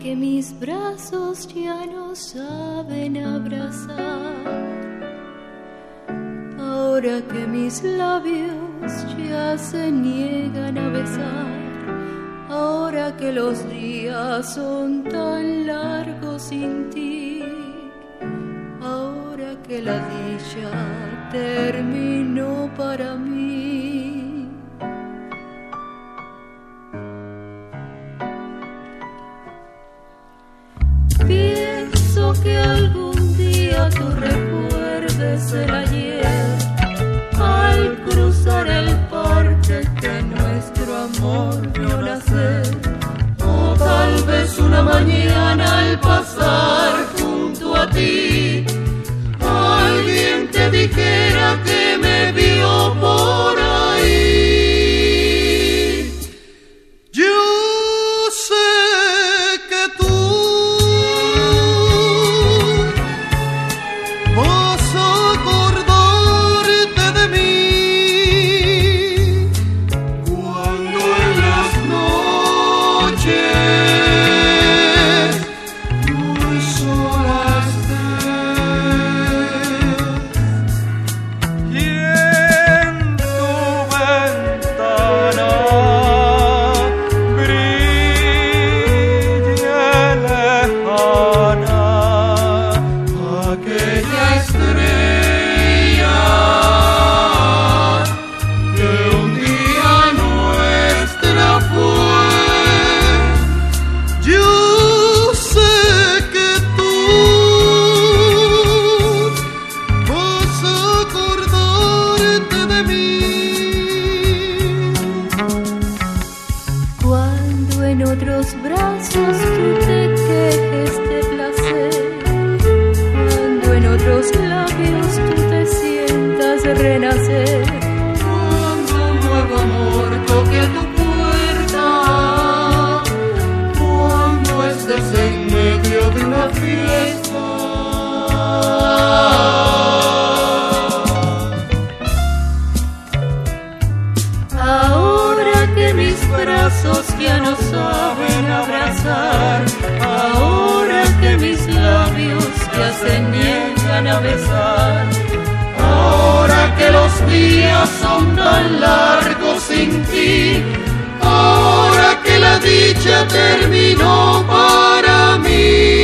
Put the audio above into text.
que mis brazos ya no saben abrazar, ahora que mis labios ya se niegan a besar, ahora que los días son tan largos sin ti, ahora que la dicha terminó para mí. Pienso que algún día tú recuerdes el ayer al cruzar el parque que nuestro amor vio nacer, o tal vez una mañana al pasar junto a ti alguien te dijera que me vio por ahí. Yo sé que tú vas a acordarte de mí cuando en las noches muy sola estés y en tu ventana brille lejana aquella estrella que un día nuestra fue. Yo sé que tú vas a acordarte de mí Cuando en otros brazos tú te quejes de placer, cuando en otros labios tú te sientas renacer, cuando un nuevo amor toque a tu puerta, cuando estés en medio de una fiesta. ahora que mis brazos ya no saben abrazar, ahora que mis labios ya se niegan a besar, Ahora que los días son tan largos sin ti, ahora que la dicha terminó para mí.